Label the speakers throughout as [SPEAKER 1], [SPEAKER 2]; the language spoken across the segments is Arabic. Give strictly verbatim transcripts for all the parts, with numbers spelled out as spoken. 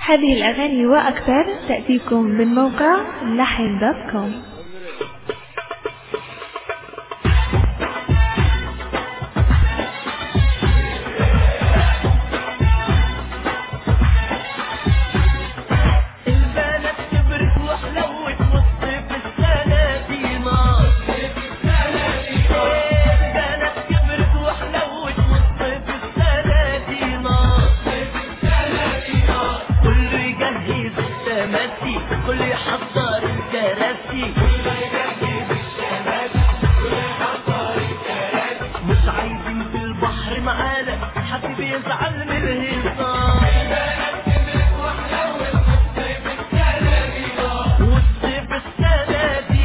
[SPEAKER 1] هذه الأغاني وأكثر تأتيكم من موقع لحن دوت كوم.
[SPEAKER 2] كل يحضر الكراسي مش عايزين في البحر معانا حد بيزعل من الهزار والصيف السنة دي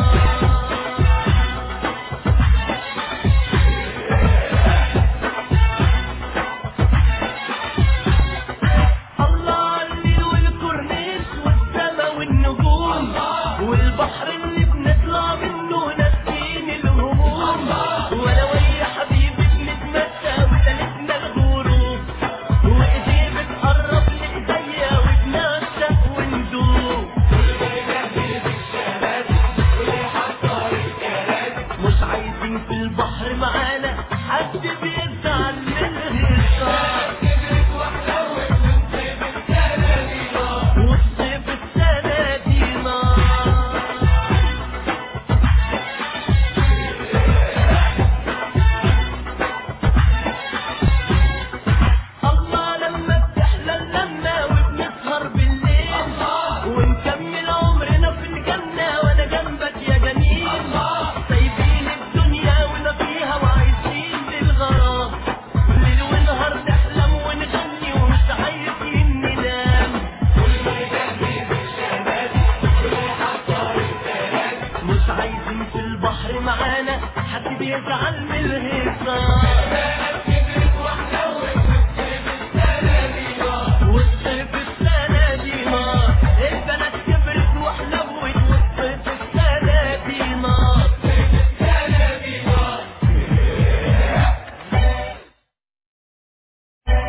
[SPEAKER 2] والبحر اللي بنطلع منه ناسين الهموم ولو يا حبيبي بنتمتع وليلتنا الغروب وايديه بتقرب لايديا وبنعشق وندوب مش عايزين في البحر معانا حد بيزعل من الهزار والصيف السنة دي ونكمل عمرنا في الجنة وانا جنبك يا جميل سايبين الدنيا وما فيها وعايشين للغرام ليل ونهار نحلم ونغني ومش عايزين ننام مش عايزين في البحر معانا حد بيزعل من الهزار